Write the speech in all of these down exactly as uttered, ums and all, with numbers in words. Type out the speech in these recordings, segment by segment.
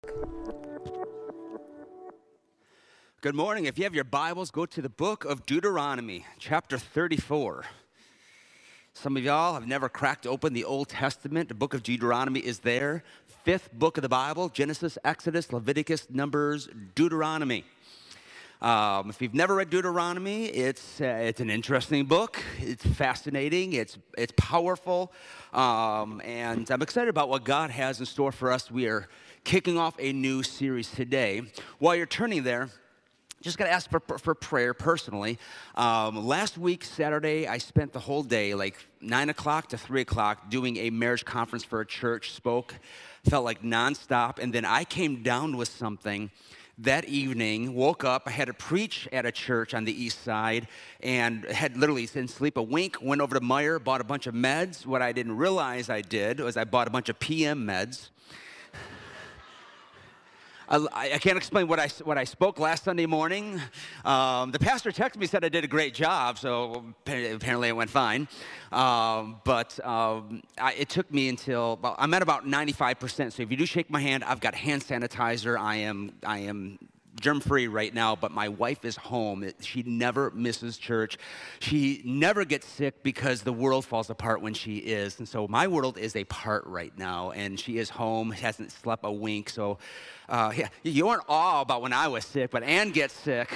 Good morning. If you have your Bibles, go to the book of Deuteronomy, chapter thirty-four. Some of y'all have never cracked open the Old Testament. The book of Deuteronomy is there. Fifth book of the Bible: Genesis, Exodus, Leviticus, Numbers, Deuteronomy. Um, if you've never read Deuteronomy, it's uh, it's an interesting book. It's fascinating. It's it's powerful, um, and I'm excited about what God has in store for us. We are kicking off a new series today. While you're turning there, just got to ask for, for prayer personally. Um, last week, Saturday, I spent the whole day, like nine o'clock to three o'clock, doing a marriage conference for a church. Spoke, felt like nonstop, and then I came down with something that evening. Woke up, I had to preach at a church on the east side, and had literally didn't sleep a wink. Went over to Meijer, bought a bunch of meds. What I didn't realize I did was I bought a bunch of P M meds. I, I can't explain what I, what I spoke last Sunday morning. Um, the pastor texted me, said I did a great job, so apparently it went fine. Um, but um, I, it took me until, well, I'm at about ninety-five percent. So if you do shake my hand, I've got hand sanitizer. I am, I am germ-free right now, but my wife is home. She never misses church. She never gets sick because the world falls apart when she is. And so my world is apart right now, and she is home, hasn't slept a wink. So uh, yeah, you weren't all about when I was sick, but Ann gets sick.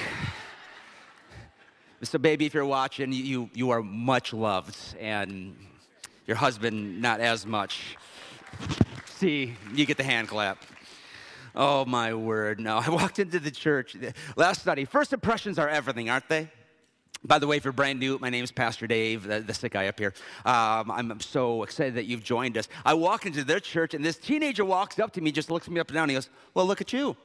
So baby, if you're watching, you, you are much loved, and your husband not as much. See, you get the hand clap. Oh, my word, no. I walked into the church last Sunday. First impressions are everything, aren't they? By the way, if you're brand new, my name is Pastor Dave, the, the sick guy up here. Um, I'm so excited that you've joined us. I walk into their church, and this teenager walks up to me, just looks me up and down, and he goes, well, look at you.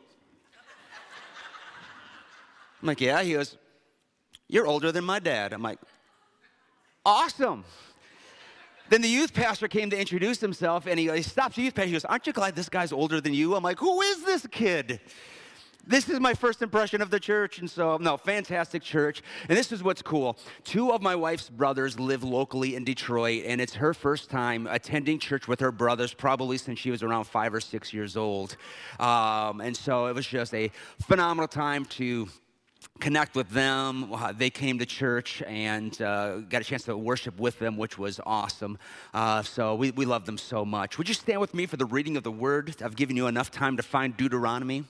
I'm like, yeah. He goes, you're older than my dad. I'm like, awesome. Then the youth pastor came to introduce himself, and he, he stops the youth pastor. He goes, aren't you glad this guy's older than you? I'm like, who is this kid? This is my first impression of the church. And so, no, fantastic church. And this is what's cool. Two of my wife's brothers live locally in Detroit, and it's her first time attending church with her brothers, probably since she was around five or six years old. Um, and so it was just a phenomenal time to connect with them. They came to church and uh, got a chance to worship with them, which was awesome. Uh, so we, we love them so much. Would you stand with me for the reading of the word? I've given you enough time to find Deuteronomy.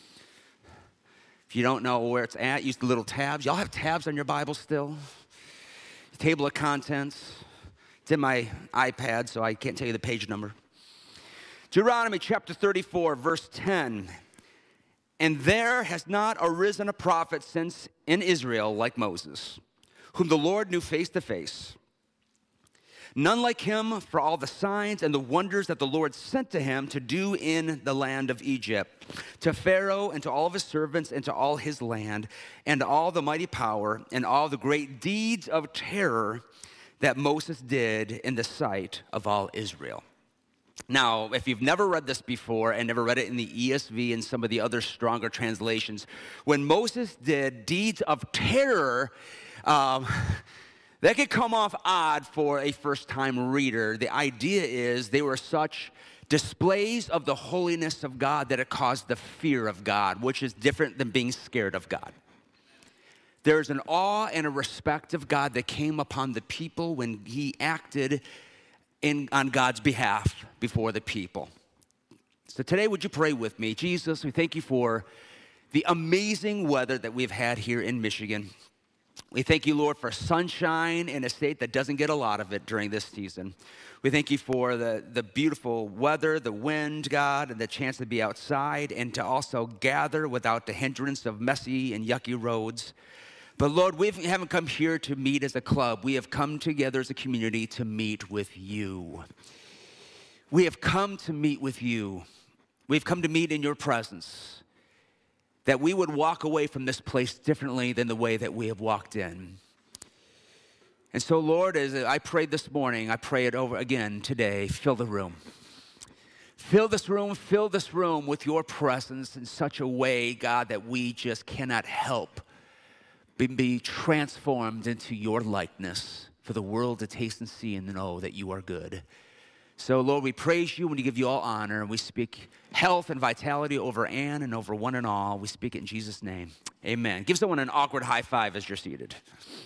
If you don't know where it's at, use the little tabs. Y'all have tabs on your Bible still? Table of contents. It's in my iPad, so I can't tell you the page number. Deuteronomy chapter thirty-four, verse ten. And there has not arisen a prophet since in Israel like Moses, whom the Lord knew face to face. None like him for all the signs and the wonders that the Lord sent to him to do in the land of Egypt, to Pharaoh and to all of his servants and to all his land, and all the mighty power and all the great deeds of terror that Moses did in the sight of all Israel. Now, if you've never read this before and never read it in the E S V and some of the other stronger translations, when Moses did deeds of terror, um, that could come off odd for a first-time reader. The idea is they were such displays of the holiness of God that it caused the fear of God, which is different than being scared of God. There's an awe and a respect of God that came upon the people when he acted In, on God's behalf before the people. So today, would you pray with me? Jesus, we thank you for the amazing weather that we've had here in Michigan. We thank you, Lord, for sunshine in a state that doesn't get a lot of it during this season. We thank you for the, the beautiful weather, the wind, God, and the chance to be outside and to also gather without the hindrance of messy and yucky roads. But Lord, we haven't come here to meet as a club. We have come together as a community to meet with you. We have come to meet with you. We've come to meet in your presence, that we would walk away from this place differently than the way that we have walked in. And so, Lord, as I prayed this morning, I pray it over again today. Fill the room. Fill this room, fill this room with your presence in such a way, God, that we just cannot help Be, be transformed into your likeness for the world to taste and see and know that you are good. So, Lord, we praise you and we give you all honor. And we speak health and vitality over Ann and over one and all. We speak it in Jesus' name. Amen. Give someone an awkward high five as you're seated.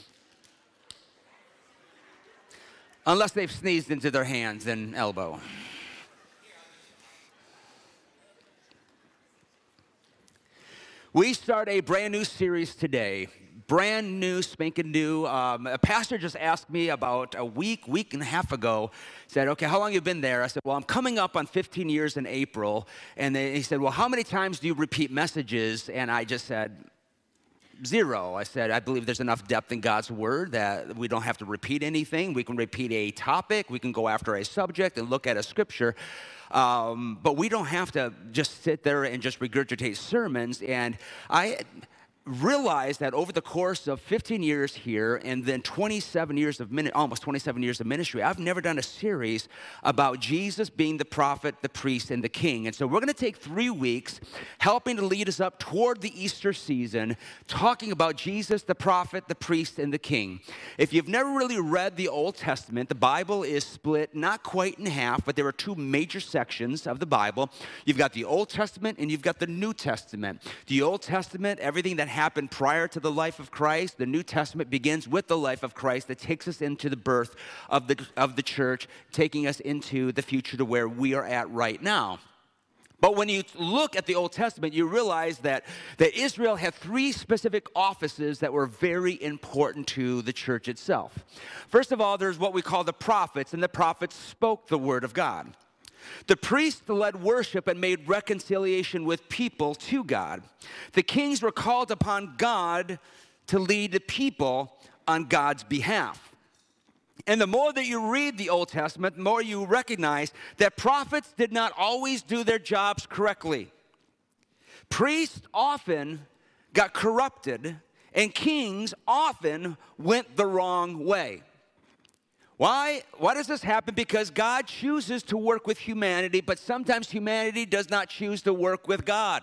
Unless they've sneezed into their hands and elbow. We start a brand new series today. Brand new, spanking new. Um, a pastor just asked me about a week, week and a half ago, said, okay, how long have you been there? I said, well, I'm coming up on fifteen years in April. And then he said, well, how many times do you repeat messages? And I just said, zero. I said, I believe there's enough depth in God's word that we don't have to repeat anything. We can repeat a topic. We can go after a subject and look at a scripture. Um, but we don't have to just sit there and just regurgitate sermons. And I realized that over the course of fifteen years here and then twenty-seven years of min- almost twenty-seven years of ministry, I've never done a series about Jesus being the prophet, the priest, and the king. And so we're going to take three weeks helping to lead us up toward the Easter season, talking about Jesus, the prophet, the priest, and the king. If you've never really read the Old Testament, the Bible is split not quite in half, but there are two major sections of the Bible. You've got the Old Testament and you've got the New Testament. The Old Testament, everything that happened prior to the life of Christ. The New Testament begins with the life of Christ that takes us into the birth of the, of the church, taking us into the future to where we are at right now. But when you look at the Old Testament, you realize that, that Israel had three specific offices that were very important to the church itself. First of all, there's what we call the prophets, and the prophets spoke the word of God. The priests led worship and made reconciliation with people to God. The kings were called upon God to lead the people on God's behalf. And the more that you read the Old Testament, the more you recognize that prophets did not always do their jobs correctly. Priests often got corrupted, and kings often went the wrong way. Why? Why does this happen? Because God chooses to work with humanity, but sometimes humanity does not choose to work with God.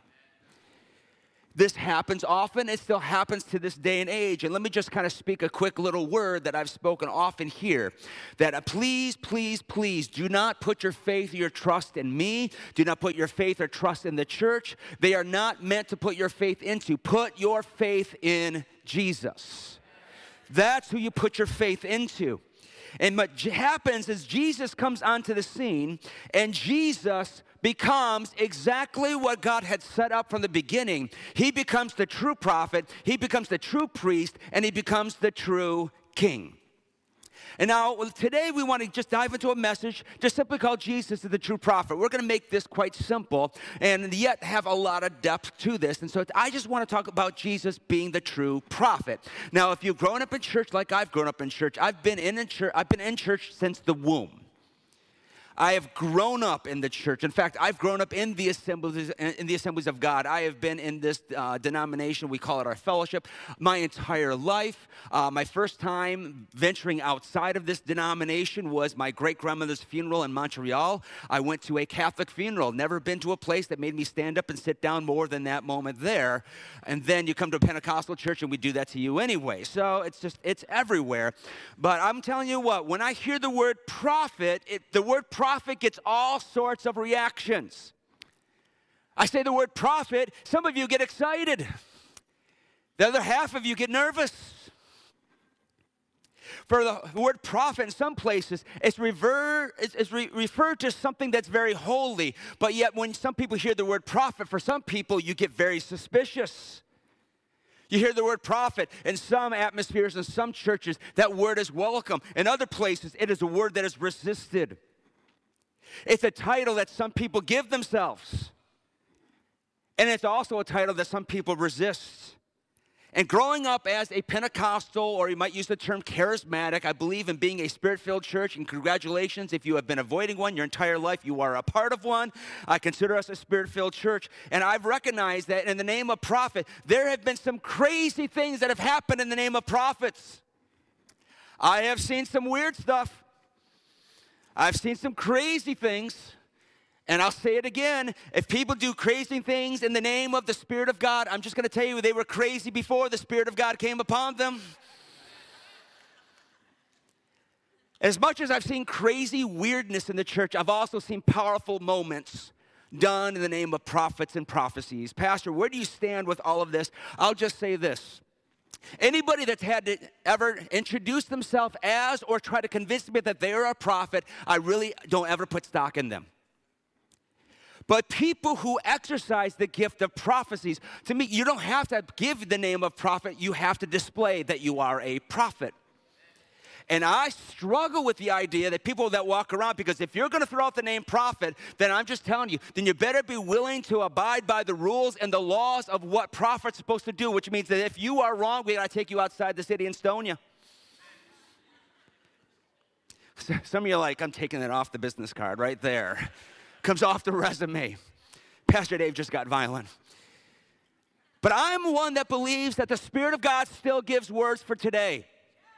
This happens often. It still happens to this day and age. And let me just kind of speak a quick little word that I've spoken often here. That uh, please, please, please do not put your faith or your trust in me. Do not put your faith or trust in the church. They are not meant to put your faith into. Put your faith in Jesus. That's who you put your faith into. And what happens is Jesus comes onto the scene, and Jesus becomes exactly what God had set up from the beginning. He becomes the true prophet, he becomes the true priest, and he becomes the true king. And now, today we want to just dive into a message just simply called Jesus is the true prophet. We're going to make this quite simple and yet have a lot of depth to this. And so I just want to talk about Jesus being the true prophet. Now, if you've grown up in church like I've grown up in church, I've been in, in church, I've been in church since the womb. I have grown up in the church. In fact, I've grown up in the assemblies, in the assemblies of God. I have been in this uh, denomination. We call it our fellowship my entire life. Uh, my first time venturing outside of this denomination was my great-grandmother's funeral in Montreal. I went to a Catholic funeral. Never been to a place that made me stand up and sit down more than that moment there. And then you come to a Pentecostal church and we do that to you anyway. So it's just, it's everywhere. But I'm telling you what, when I hear the word prophet, it, the word prophet Prophet gets all sorts of reactions. I say the word prophet, some of you get excited. The other half of you get nervous. For the word prophet in some places, it's, rever, it's, it's re, referred to something that's very holy. But yet when some people hear the word prophet, for some people you get very suspicious. You hear the word prophet in some atmospheres, in some churches, that word is welcome. In other places, it is a word that is resisted. It's a title that some people give themselves. And it's also a title that some people resist. And growing up as a Pentecostal, or you might use the term charismatic, I believe in being a spirit-filled church, and congratulations if you have been avoiding one your entire life, you are a part of one. I consider us a spirit-filled church, and I've recognized that in the name of prophet, there have been some crazy things that have happened in the name of prophets. I have seen some weird stuff. I've seen some crazy things. And I'll say it again, if people do crazy things in the name of the Spirit of God, I'm just going to tell you they were crazy before the Spirit of God came upon them. As much as I've seen crazy weirdness in the church, I've also seen powerful moments done in the name of prophets and prophecies. Pastor, where do you stand with all of this? I'll just say this. Anybody that's had to ever introduce themselves as or try to convince me that they're a prophet, I really don't ever put stock in them. But people who exercise the gift of prophecies, to me, you don't have to give the name of prophet. You have to display that you are a prophet. And I struggle with the idea that people that walk around, because if you're going to throw out the name prophet, then I'm just telling you, then you better be willing to abide by the rules and the laws of what prophets are supposed to do, which means that if you are wrong, we got to take you outside the city and stone you. Some of you are like, I'm taking it off the business card right there. Comes off the resume. Pastor Dave just got violent. But I'm one that believes that the Spirit of God still gives words for today.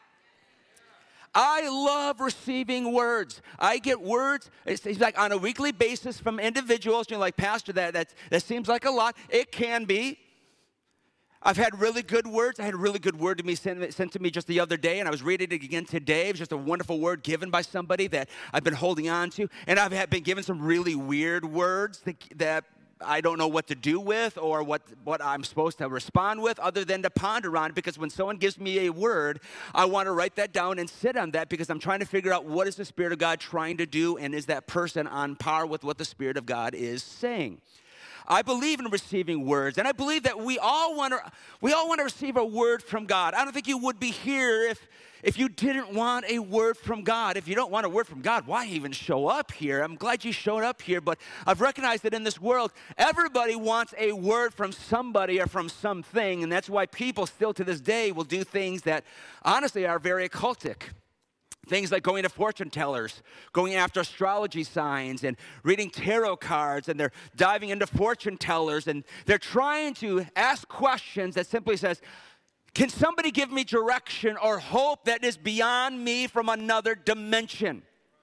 I love receiving words. I get words, it's, it's like on a weekly basis from individuals. You're like, Pastor, that, that, that seems like a lot. It can be. I've had really good words. I had a really good word to me sent, sent to me just the other day, and I was reading it again today. It was just a wonderful word given by somebody that I've been holding on to. And I've had, been given some really weird words that, that I don't know what to do with or what, what I'm supposed to respond with other than to ponder on, because when someone gives me a word, I want to write that down and sit on that, because I'm trying to figure out what is the Spirit of God trying to do, and is that person on par with what the Spirit of God is saying. I believe in receiving words, and I believe that we all want to we all want to receive a word from God. I don't think you would be here if if you didn't want a word from God. If you don't want a word from God, why even show up here? I'm glad you showed up here, but I've recognized that in this world, everybody wants a word from somebody or from something, and that's why people still to this day will do things that honestly are very occultic. Things like going to fortune tellers, going after astrology signs, and reading tarot cards, and they're diving into fortune tellers, and they're trying to ask questions that simply says, can somebody give me direction or hope that is beyond me from another dimension?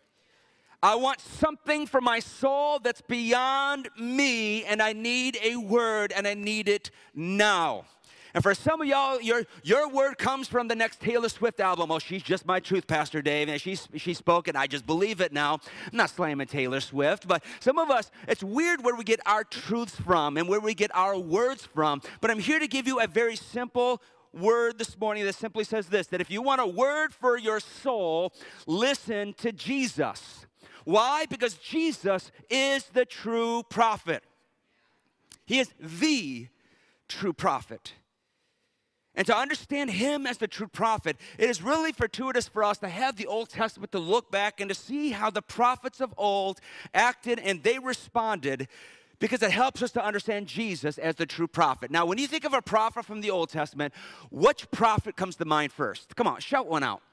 I want something for my soul that's beyond me, and I need a word, and I need it now. And for some of y'all, your, your word comes from the next Taylor Swift album. Oh, she's just my truth, Pastor Dave. And she's, she's spoken. I just believe it now. I'm not slamming Taylor Swift. But some of us, it's weird where we get our truths from and where we get our words from. But I'm here to give you a very simple word this morning that simply says this, that if you want a word for your soul, listen to Jesus. Why? Because Jesus is the true prophet. He is the true prophet. And to understand him as the true prophet, it is really fortuitous for us to have the Old Testament to look back and to see how the prophets of old acted and they responded, because it helps us to understand Jesus as the true prophet. Now, when you think of a prophet from the Old Testament, which prophet comes to mind first? Come on, shout one out.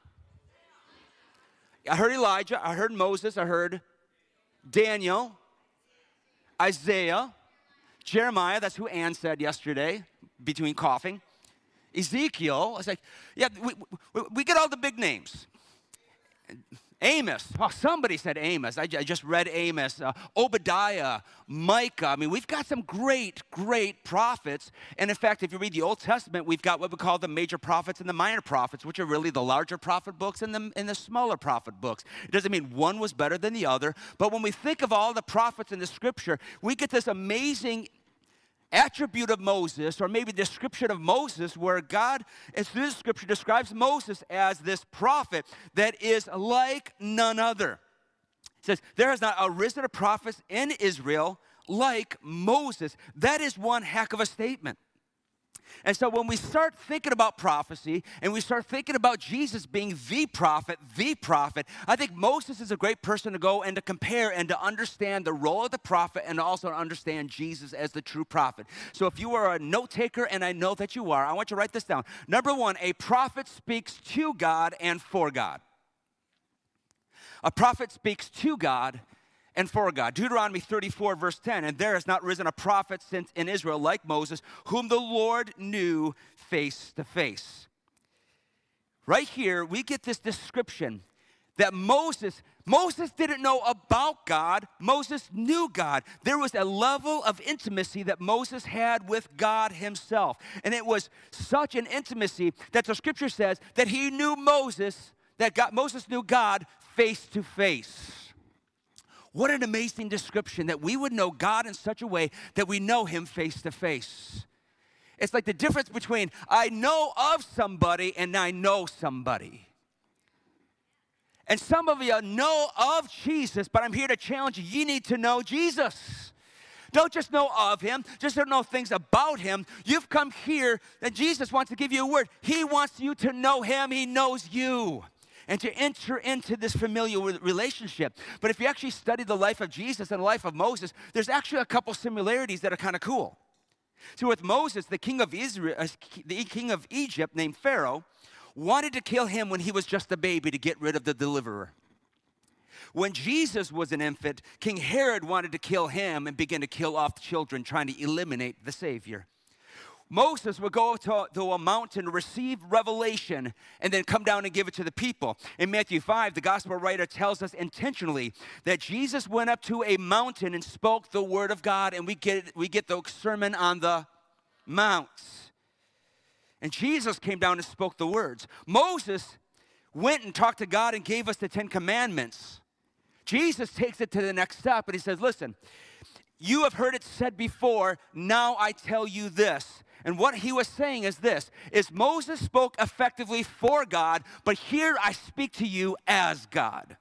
I heard Elijah, I heard Moses, I heard Daniel, Isaiah, Jeremiah, that's who Ann said yesterday between coughing. Ezekiel, I was like, yeah, we, we, we get all the big names. Amos, oh, somebody said Amos. I, I just read Amos. Uh, Obadiah, Micah. I mean, we've got some great, great prophets. And in fact, if you read the Old Testament, we've got what we call the major prophets and the minor prophets, which are really the larger prophet books and the, and the smaller prophet books. It doesn't mean one was better than the other. But when we think of all the prophets in the Scripture, we get this amazing attribute of Moses, or maybe description of Moses, where God, as through the Scripture, describes Moses as this prophet that is like none other. It says, there has not arisen a prophet in Israel like Moses. That is one heck of a statement. And so when we start thinking about prophecy and we start thinking about Jesus being the prophet, the prophet, I think Moses is a great person to go and to compare and to understand the role of the prophet and also to understand Jesus as the true prophet. So if you are a note taker, and I know that you are, I want you to write this down. Number one, a prophet speaks to God and for God. A prophet speaks to God and for God. Deuteronomy thirty-four, verse ten, and there has not risen a prophet since in Israel like Moses, whom the Lord knew face to face. Right here, we get this description that Moses, Moses didn't know about God. Moses knew God. There was a level of intimacy that Moses had with God himself. And it was such an intimacy that the Scripture says that he knew Moses, that God, Moses knew God face to face. What an amazing description, that we would know God in such a way that we know him face to face. It's like the difference between I know of somebody and I know somebody. And some of you know of Jesus, but I'm here to challenge you. You need to know Jesus. Don't just know of him, just don't know things about him. You've come here that Jesus wants to give you a word. He wants you to know him. He knows you. And to enter into this familiar relationship. But if you actually study the life of Jesus and the life of Moses, there's actually a couple similarities that are kind of cool. So with Moses, the king of Israel, uh, the king of Egypt named Pharaoh, wanted to kill him when he was just a baby to get rid of the deliverer. When Jesus was an infant, King Herod wanted to kill him and begin to kill off children, trying to eliminate the Savior. Moses would go to, to a mountain to receive revelation and then come down and give it to the people. In Matthew five, the gospel writer tells us intentionally that Jesus went up to a mountain and spoke the word of God, and we get, we get the Sermon on the Mount. And Jesus came down and spoke the words. Moses went and talked to God and gave us the Ten Commandments. Jesus takes it to the next step, and he says, listen, you have heard it said before, now I tell you this. And what he was saying is this, is Moses spoke effectively for God, but here I speak to you as God.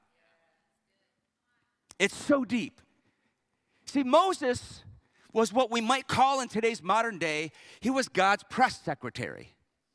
It's so deep. See, Moses was what we might call in today's modern day, he was God's press secretary.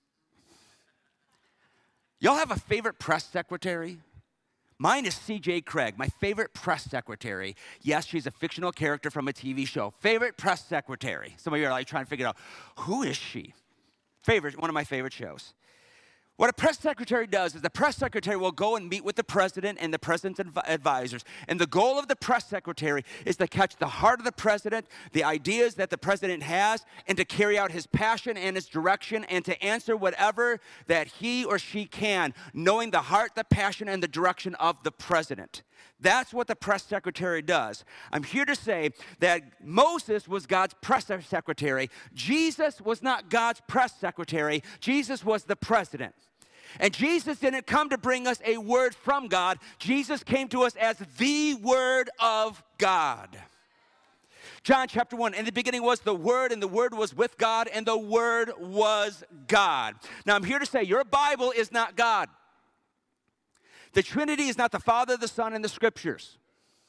Y'all have a favorite press secretary? Mine is C J Craig, my favorite press secretary. Yes, she's a fictional character from a T V show. Favorite press secretary. Some of you are like trying to figure out, who is she? Favorite, one of my favorite shows. What a press secretary does is the press secretary will go and meet with the president and the president's adv- advisors. And the goal of the press secretary is to catch the heart of the president, the ideas that the president has, and to carry out his passion and his direction, and to answer whatever that he or she can, knowing the heart, the passion, and the direction of the president. That's what the press secretary does. I'm here to say that Moses was God's press secretary. Jesus was not God's press secretary. Jesus was the president. And Jesus didn't come to bring us a word from God. Jesus came to us as the Word of God. John chapter one, in the beginning was the Word, and the Word was with God, and the Word was God. Now I'm here to say your Bible is not God. The Trinity is not the Father, the Son, and the Scriptures.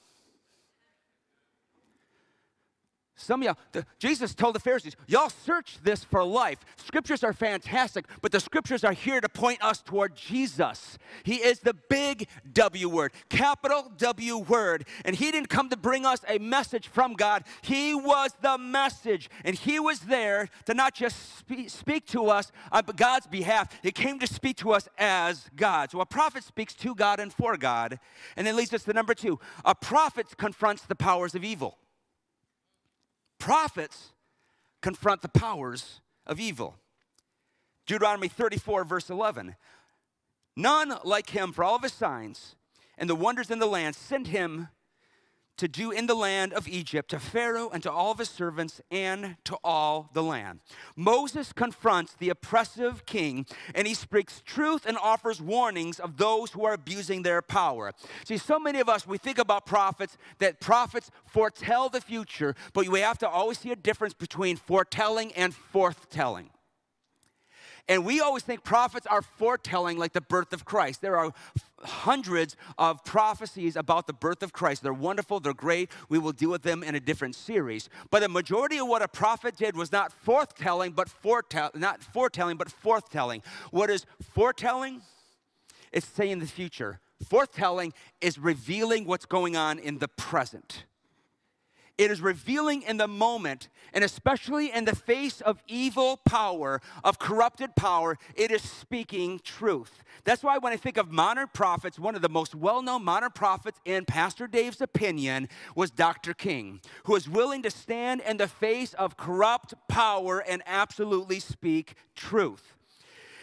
Some of y'all, the, Jesus told the Pharisees, y'all search this for life. Scriptures are fantastic, but the Scriptures are here to point us toward Jesus. He is the big W word, capital W word. And he didn't come to bring us a message from God. He was the message. And he was there to not just speak, speak to us on God's behalf. He came to speak to us as God. So a prophet speaks to God and for God. And then leads us to number two. A prophet confronts the powers of evil. Prophets confront the powers of evil. Deuteronomy thirty-four, verse eleven. None like him for all of his signs and the wonders in the land sent him to do in the land of Egypt, to Pharaoh and to all of his servants and to all the land. Moses confronts the oppressive king, and he speaks truth and offers warnings of those who are abusing their power. See, so many of us, we think about prophets, that prophets foretell the future, but we have to always see a difference between foretelling and forthtelling. And we always think prophets are foretelling like the birth of Christ. There are hundreds of prophecies about the birth of Christ. They're wonderful, they're great. We will deal with them in a different series. But the majority of what a prophet did was not forthtelling, but foretell, not foretelling, but forthtelling. What is foretelling? It's saying the future. Forthtelling is revealing what's going on in the present. It is revealing in the moment, and especially in the face of evil power, of corrupted power, it is speaking truth. That's why when I think of modern prophets, one of the most well-known modern prophets, in Pastor Dave's opinion, was Doctor King, who was willing to stand in the face of corrupt power and absolutely speak truth.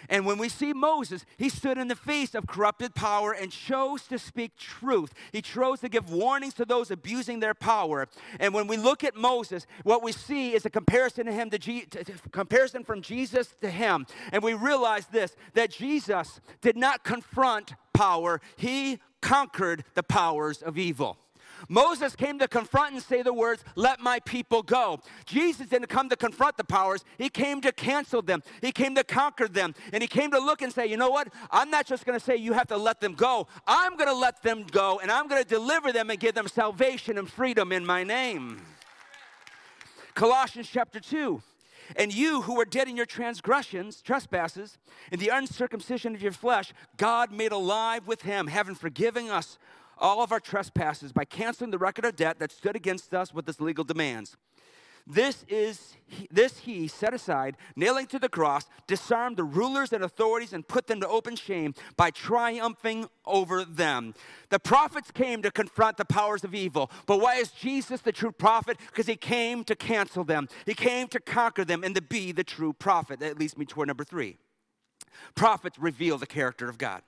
And when we see Moses, he stood in the face of corrupted power and chose to speak truth. He chose to give warnings to those abusing their power. And when we look at Moses, what we see is a comparison to him to, G, to, to comparison from Jesus to him. And we realize this, that Jesus did not confront power. He conquered the powers of evil. Moses came to confront and say the words, let my people go. Jesus didn't come to confront the powers. He came to cancel them. He came to conquer them. And he came to look and say, you know what? I'm not just going to say you have to let them go. I'm going to let them go, and I'm going to deliver them and give them salvation and freedom in my name. Colossians chapter two. And you who were dead in your transgressions, trespasses, in the uncircumcision of your flesh, God made alive with him, having forgiven us all of our trespasses by canceling the record of debt that stood against us with its legal demands. This is this he set aside, nailing to the cross, disarmed the rulers and authorities and put them to open shame by triumphing over them. The prophets came to confront the powers of evil. But why is Jesus the true prophet? Because he came to cancel them. He came to conquer them and to be the true prophet. That leads me toward number three. Prophets reveal the character of God.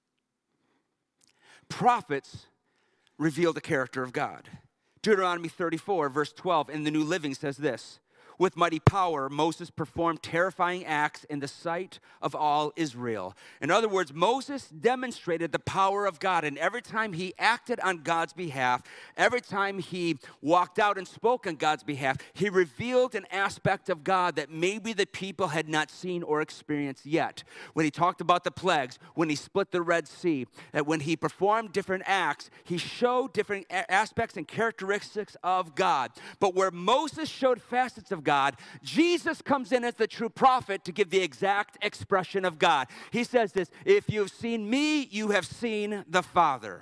Prophets reveal the character of God. Deuteronomy thirty-four, verse twelve, in the New Living says this, with mighty power, Moses performed terrifying acts in the sight of all Israel. In other words, Moses demonstrated the power of God, and every time he acted on God's behalf, every time he walked out and spoke on God's behalf, he revealed an aspect of God that maybe the people had not seen or experienced yet. When he talked about the plagues, when he split the Red Sea, that when he performed different acts, he showed different aspects and characteristics of God. But where Moses showed facets of God, Jesus comes in as the true prophet to give the exact expression of God. He says this, if you've seen me, you have seen the Father.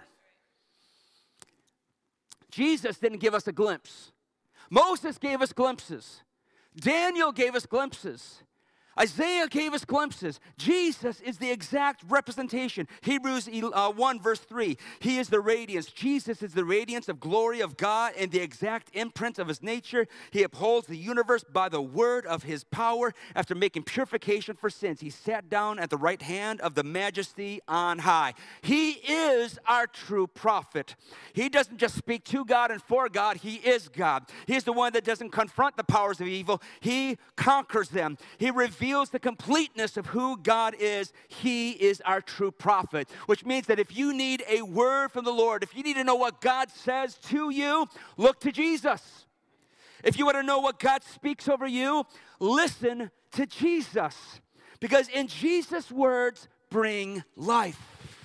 Jesus didn't give us a glimpse. Moses gave us glimpses. Daniel gave us glimpses. Isaiah gave us glimpses. Jesus is the exact representation. Hebrews one, verse three. He is the radiance. Jesus is the radiance of glory of God and the exact imprint of his nature. He upholds the universe by the word of his power. After making purification for sins, he sat down at the right hand of the majesty on high. He is our true prophet. He doesn't just speak to God and for God. He is God. He's the one that doesn't confront the powers of evil. He conquers them. He reveals reveals the completeness of who God is. He is our true prophet, which means that if you need a word from the Lord, if you need to know what God says to you, look to Jesus. If you want to know what God speaks over you, listen to Jesus, because in Jesus' words bring life.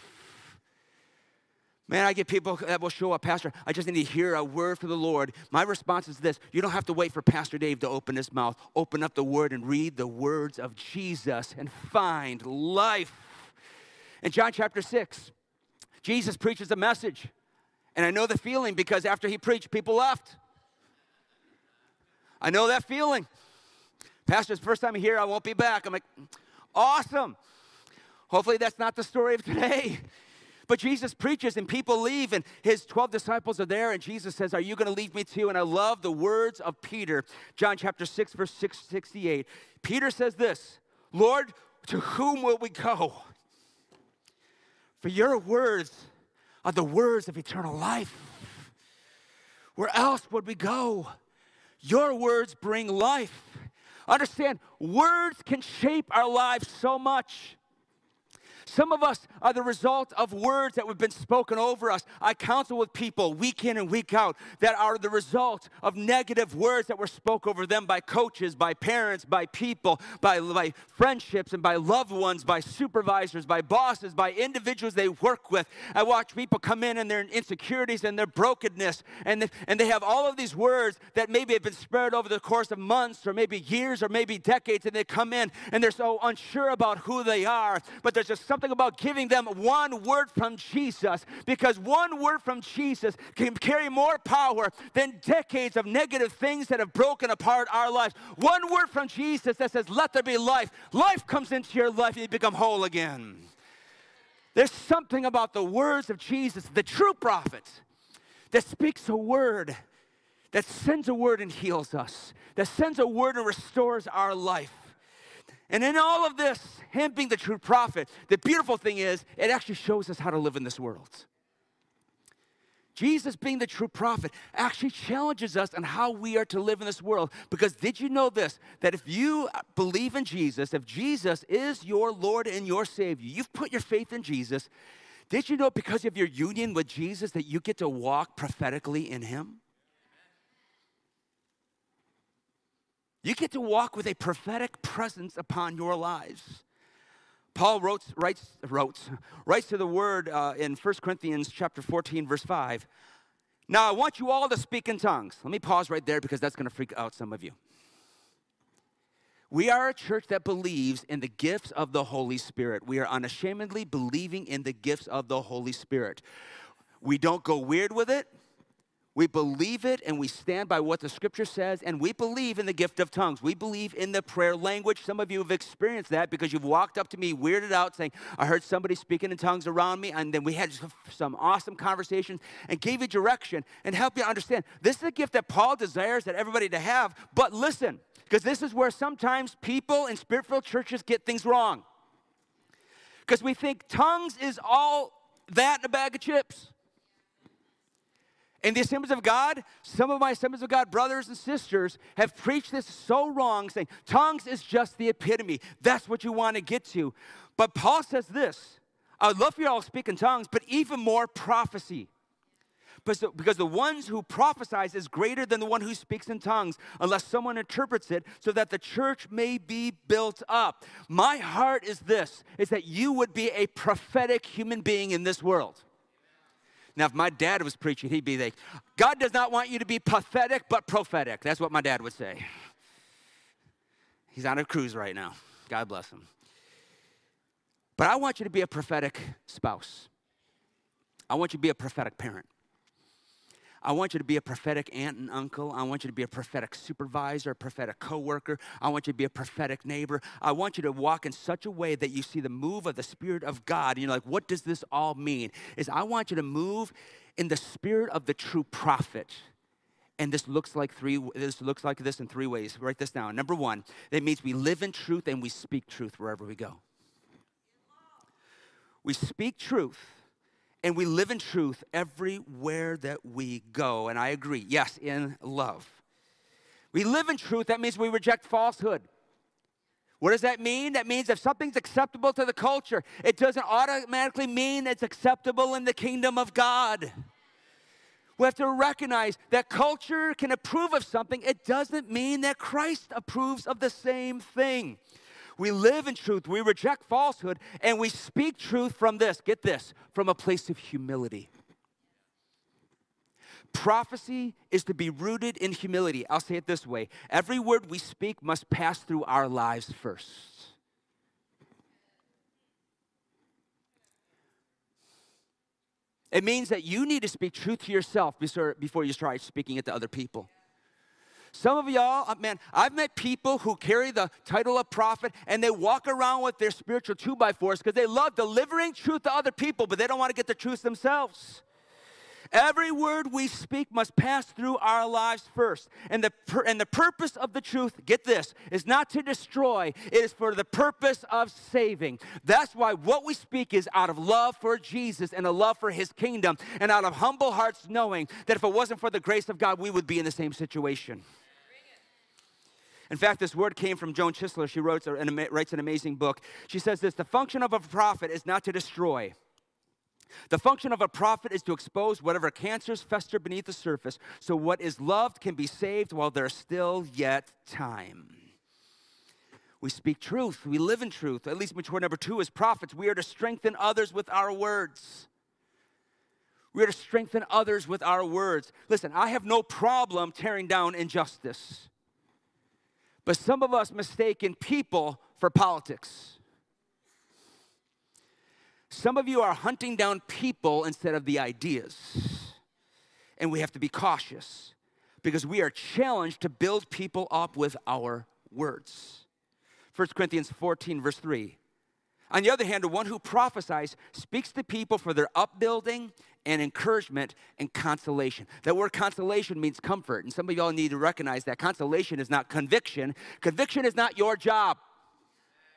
Man, I get people that will show up, Pastor, I just need to hear a word from the Lord. My response is this, you don't have to wait for Pastor Dave to open his mouth. Open up the word and read the words of Jesus and find life. In John chapter six, Jesus preaches a message. And I know the feeling because after he preached, people left. I know that feeling. Pastor, it's the first time here, I won't be back. I'm like, awesome. Hopefully that's not the story of today. But Jesus preaches and people leave and his twelve disciples are there and Jesus says, are you going to leave me too? And I love the words of Peter. John chapter six, verse sixty-eight. Peter says this, Lord, to whom will we go? For your words are the words of eternal life. Where else would we go? Your words bring life. Understand, words can shape our lives so much. Some of us are the result of words that have been spoken over us. I counsel with people week in and week out that are the result of negative words that were spoken over them by coaches, by parents, by people, by, by friendships, and by loved ones, by supervisors, by bosses, by individuals they work with. I watch people come in and their insecurities and their brokenness, and they, and they have all of these words that maybe have been spread over the course of months or maybe years or maybe decades, and they come in and they're so unsure about who they are, but there's just something about giving them one word from Jesus, because one word from Jesus can carry more power than decades of negative things that have broken apart our lives. One word from Jesus that says, let there be life. Life comes into your life and you become whole again. There's something about the words of Jesus, the true prophet, that speaks a word, that sends a word and heals us, that sends a word and restores our life. And in all of this, him being the true prophet, the beautiful thing is, it actually shows us how to live in this world. Jesus being the true prophet actually challenges us on how we are to live in this world. Because did you know this? That if you believe in Jesus, if Jesus is your Lord and your Savior, you've put your faith in Jesus, did you know because of your union with Jesus that you get to walk prophetically in him? You get to walk with a prophetic presence upon your lives. Paul wrote, writes, wrote, writes to the word uh, in First Corinthians chapter fourteen, verse five. Now, I want you all to speak in tongues. Let me pause right there because that's going to freak out some of you. We are a church that believes in the gifts of the Holy Spirit. We are unashamedly believing in the gifts of the Holy Spirit. We don't go weird with it. We believe it, and we stand by what the Scripture says, and we believe in the gift of tongues. We believe in the prayer language. Some of you have experienced that because you've walked up to me weirded out saying, I heard somebody speaking in tongues around me, and then we had some awesome conversations and gave you direction and helped you understand. This is a gift that Paul desires that everybody to have, but listen, because this is where sometimes people in Spirit-filled churches get things wrong. Because we think tongues is all that in a bag of chips. In the Assemblies of God, some of my Assemblies of God brothers and sisters have preached this so wrong, saying tongues is just the epitome. That's what you want to get to. But Paul says this, I would love for you all to speak in tongues, but even more prophecy. Because the ones who prophesize is greater than the one who speaks in tongues, unless someone interprets it, so that the church may be built up. My heart is this, is that you would be a prophetic human being in this world. Now, if my dad was preaching, he'd be like, God does not want you to be pathetic, but prophetic. That's what my dad would say. He's on a cruise right now. God bless him. But I want you to be a prophetic spouse. I want you to be a prophetic parent. I want you to be a prophetic aunt and uncle. I want you to be a prophetic supervisor, a prophetic coworker. I want you to be a prophetic neighbor. I want you to walk in such a way that you see the move of the Spirit of God. And you're like, what does this all mean? Is I want you to move in the spirit of the true prophet. And this looks like three. This looks like this in three ways. Write this down. Number one, that means we live in truth and we speak truth wherever we go. We speak truth. And we live in truth everywhere that we go. And I agree, yes, in love. We live in truth, that means we reject falsehood. What does that mean? That means if something's acceptable to the culture, it doesn't automatically mean it's acceptable in the kingdom of God. We have to recognize that culture can approve of something. It doesn't mean that Christ approves of the same thing. We live in truth, we reject falsehood, and we speak truth from this, get this, from a place of humility. Prophecy is to be rooted in humility. I'll say it this way. Every word we speak must pass through our lives first. It means that you need to speak truth to yourself before you start speaking it to other people. Some of y'all, man, I've met people who carry the title of prophet and they walk around with their spiritual two by fours because they love delivering truth to other people, but they don't want to get the truth themselves. Every word we speak must pass through our lives first. And the, pur- and the purpose of the truth, get this, is not to destroy. It is for the purpose of saving. That's why what we speak is out of love for Jesus and a love for his kingdom and out of humble hearts knowing that if it wasn't for the grace of God, we would be in the same situation. In fact, this word came from Joan Chisler. She wrote, writes an amazing book. She says this, the function of a prophet is not to destroy. The function of a prophet is to expose whatever cancers fester beneath the surface so what is loved can be saved while there's still yet time. We speak truth. We live in truth. At least mature number two is prophets. We are to strengthen others with our words. We are to strengthen others with our words. Listen, I have no problem tearing down injustice. But some of us mistaken people for politics. Some of you are hunting down people instead of the ideas. And we have to be cautious because we are challenged to build people up with our words. First Corinthians fourteen, verse three. On the other hand, the one who prophesies speaks to people for their upbuilding and encouragement and consolation. That word consolation means comfort. And some of y'all need to recognize that consolation is not conviction. Conviction is not your job.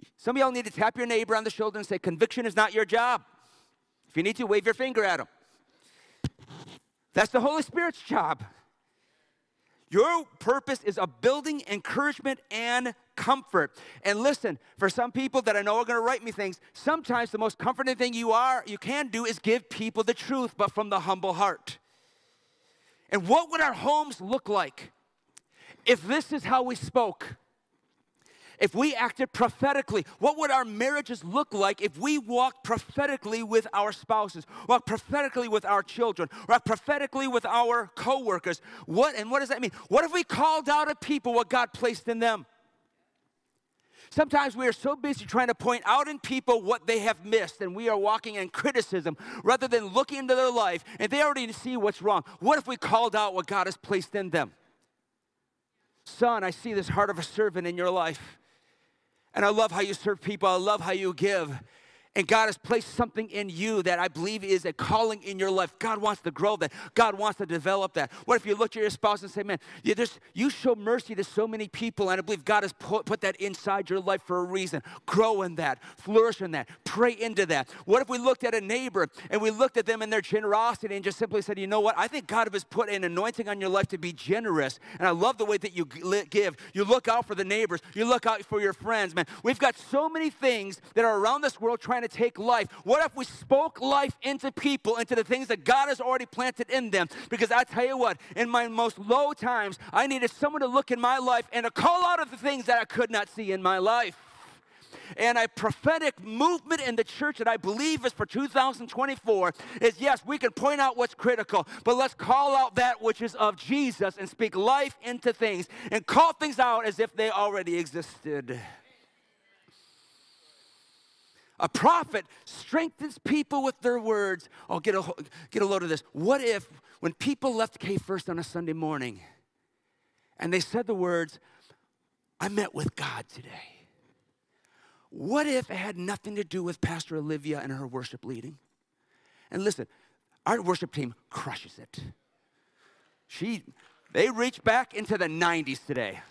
Some of y'all need to tap your neighbor on the shoulder and say, conviction is not your job. If you need to, wave your finger at him. That's the Holy Spirit's job. Your purpose is a building, encouragement, and comfort. And listen, for some people that I know are going to write me things, sometimes the most comforting thing you are, you can do is give people the truth, but from the humble heart. And what would our homes look like if this is how we spoke? If we acted prophetically, what would our marriages look like if we walked prophetically with our spouses, walked prophetically with our children, walked prophetically with our coworkers? What and what does that mean? What if we called out at people what God placed in them? Sometimes we are so busy trying to point out in people what they have missed, and we are walking in criticism rather than looking into their life, and they already see what's wrong. What if we called out what God has placed in them? Son, I see this heart of a servant in your life. And I love how you serve people. I love how you give. And God has placed something in you that I believe is a calling in your life. God wants to grow that. God wants to develop that. What if you look at your spouse and say, man, you, just, you show mercy to so many people, and I believe God has put, put that inside your life for a reason. Grow in that. Flourish in that. Pray into that. What if we looked at a neighbor and we looked at them and their generosity and just simply said, you know what? I think God has put an anointing on your life to be generous, and I love the way that you give. You look out for the neighbors. You look out for your friends, man. We've got so many things that are around this world trying to take life. What if we spoke life into people, into the things that God has already planted in them? Because I tell you what, in my most low times, I needed someone to look in my life and to call out of the things that I could not see in my life. And a prophetic movement in the church that I believe is for two thousand twenty-four is, yes, we can point out what's critical, but let's call out that which is of Jesus and speak life into things and call things out as if they already existed. A prophet strengthens people with their words. Oh, get a, get a load of this. What if when people left K First on a Sunday morning and they said the words, I met with God today? What if it had nothing to do with Pastor Olivia and her worship leading? And listen, our worship team crushes it. She, they reached back into the nineties today.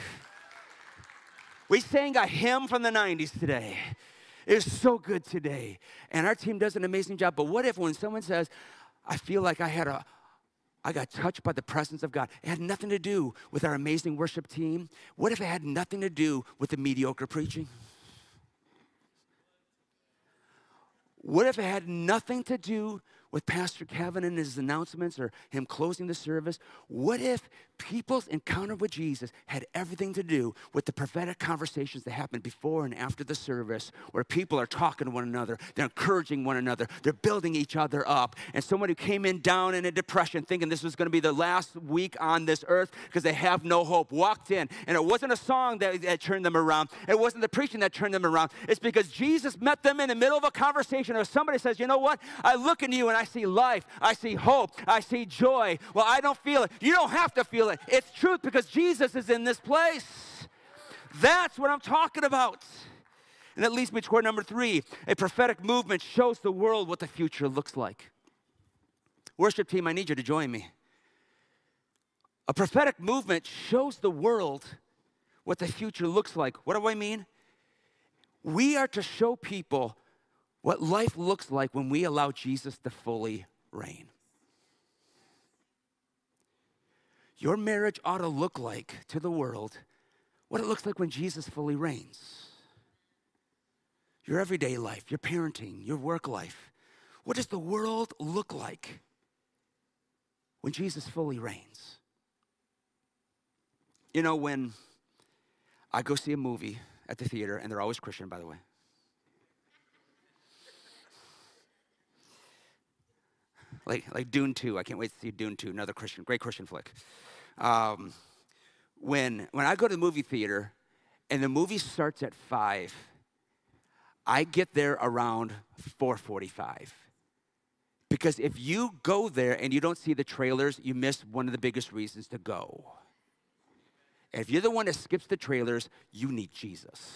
We sang a hymn from the nineties today. It was so good today. And our team does an amazing job. But what if when someone says, I feel like I had a, I got touched by the presence of God. It had nothing to do with our amazing worship team. What if it had nothing to do with the mediocre preaching? What if it had nothing to do with Pastor Kevin and his announcements or him closing the service? What if people's encounter with Jesus had everything to do with the prophetic conversations that happened before and after the service, where people are talking to one another, they're encouraging one another, they're building each other up, and someone who came in down in a depression thinking this was going to be their last week on this earth because they have no hope, walked in, and it wasn't a song that, that turned them around, it wasn't the preaching that turned them around, it's because Jesus met them in the middle of a conversation, or somebody says, you know what, I look at you and I see life, I see hope, I see joy. Well, I don't feel it. You don't have to feel it. It's truth because Jesus is in this place. That's what I'm talking about. And that leads me toward number three. A prophetic movement shows the world what the future looks like. Worship team, I need you to join me. A prophetic movement shows the world what the future looks like. What do I mean? We are to show people what life looks like when we allow Jesus to fully reign. Your marriage ought to look like to the world what it looks like when Jesus fully reigns. Your everyday life, your parenting, your work life. What does the world look like when Jesus fully reigns? You know, when I go see a movie at the theater, and they're always Christian, by the way. Like, like Dune two, I can't wait to see Dune two, another Christian, great Christian flick. Um, when, when I go to the movie theater and the movie starts at five, I get there around four forty-five. Because if you go there and you don't see the trailers, you miss one of the biggest reasons to go. And if you're the one that skips the trailers, you need Jesus.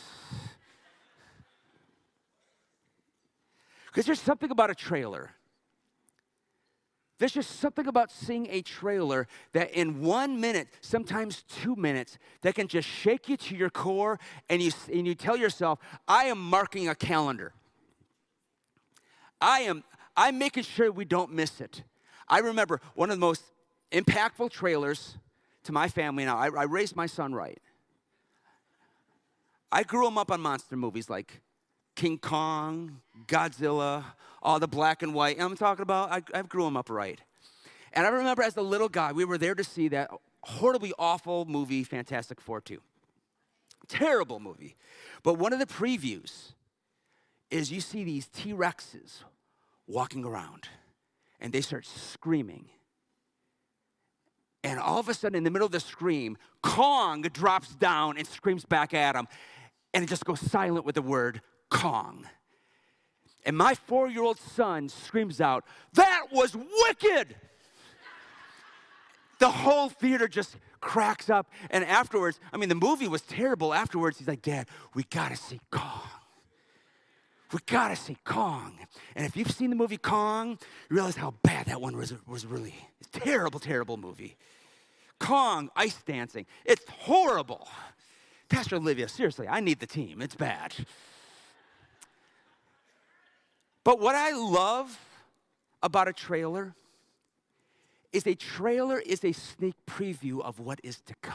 Because there's something about a trailer there's just something about seeing a trailer that in one minute, sometimes two minutes, that can just shake you to your core, and you, and you tell yourself, I am marking a calendar. I am I'm making sure we don't miss it. I remember one of the most impactful trailers to my family now. I, I raised my son right. I grew him up on monster movies like King Kong, Godzilla, all the black and white. I'm talking about, I, I grew him up right. And I remember as a little guy, we were there to see that horribly awful movie, Fantastic Four two. Terrible movie. But one of the previews is you see these T-Rexes walking around, and they start screaming. And all of a sudden, in the middle of the scream, Kong drops down and screams back at him, and it just goes silent with the word Kong. And my four-year-old son screams out, "That was wicked!" The whole theater just cracks up. And afterwards, I mean, the movie was terrible. Afterwards, he's like, "Dad, we gotta see Kong. We gotta see Kong." And if you've seen the movie Kong, you realize how bad that one was, was really. It's a terrible, terrible movie. Kong, ice dancing. It's horrible. Pastor Olivia, seriously, I need the team. It's bad. But what I love about a trailer is a trailer is a sneak preview of what is to come.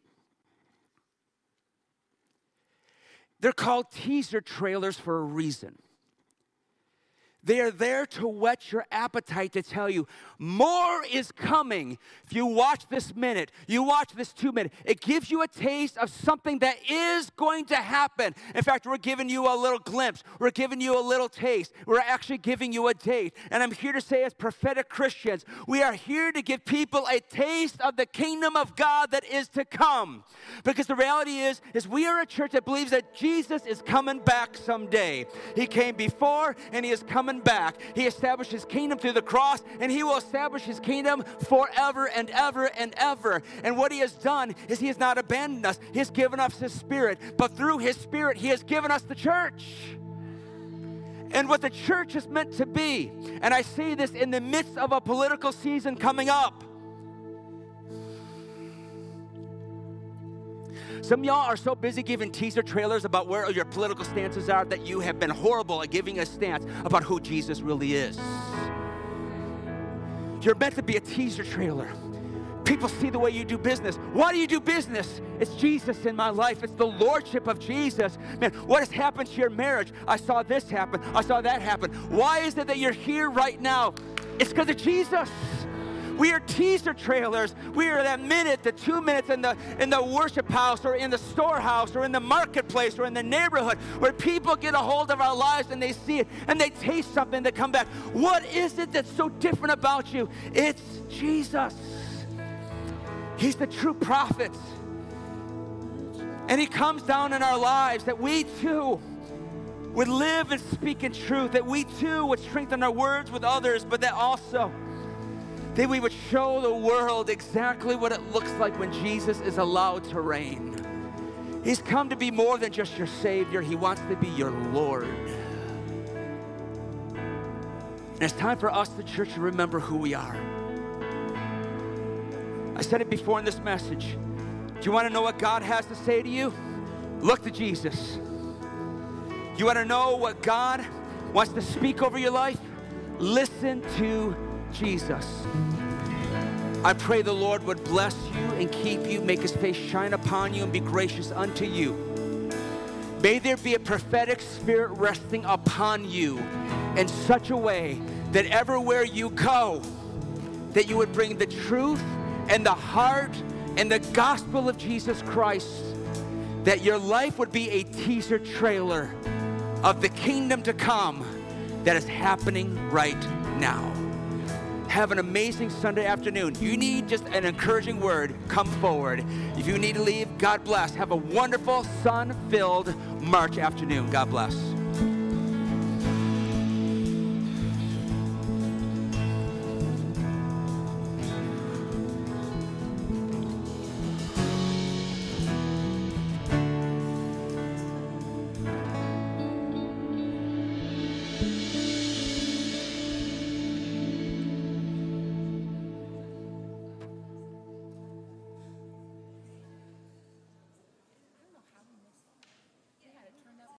They're called teaser trailers for a reason. They are there to whet your appetite, to tell you more is coming. If you watch this minute, you watch this two minute, it gives you a taste of something that is going to happen. In fact, we're giving you a little glimpse. We're giving you a little taste. We're actually giving you a date. And I'm here to say, as prophetic Christians, we are here to give people a taste of the kingdom of God that is to come. Because the reality is, is we are a church that believes that Jesus is coming back someday. He came before, and he is coming back. He established his kingdom through the cross, and he will establish his kingdom forever and ever and ever. And what he has done is he has not abandoned us. He has given us his Spirit, but through his Spirit, he has given us the church. And what the church is meant to be, and I say this in the midst of a political season coming up. Some of y'all are so busy giving teaser trailers about where your political stances are that you have been horrible at giving a stance about who Jesus really is. You're meant to be a teaser trailer. People see the way you do business. Why do you do business? It's Jesus in my life. It's the lordship of Jesus. Man, what has happened to your marriage? I saw this happen. I saw that happen. Why is it that you're here right now? It's because of Jesus. We are teaser trailers. We are that minute, the two minutes in the in the worship house or in the storehouse or in the marketplace or in the neighborhood where people get a hold of our lives and they see it and they taste something, they come back. What is it that's so different about you? It's Jesus. He's the true prophet. And he comes down in our lives that we too would live and speak in truth, that we too would strengthen our words with others, but that also that we would show the world exactly what it looks like when Jesus is allowed to reign. He's come to be more than just your Savior. He wants to be your Lord. And it's time for us, the church, to remember who we are. I said it before in this message. Do you want to know what God has to say to you? Look to Jesus. You want to know what God wants to speak over your life? Listen to Jesus. I pray the Lord would bless you and keep you, make his face shine upon you and be gracious unto you. May there be a prophetic spirit resting upon you in such a way that everywhere you go, that you would bring the truth and the heart and the gospel of Jesus Christ, that your life would be a teaser trailer of the kingdom to come that is happening right now. Have an amazing Sunday afternoon. You need just an encouraging word, come forward. If you need to leave, God bless. Have a wonderful, sun-filled March afternoon. God bless.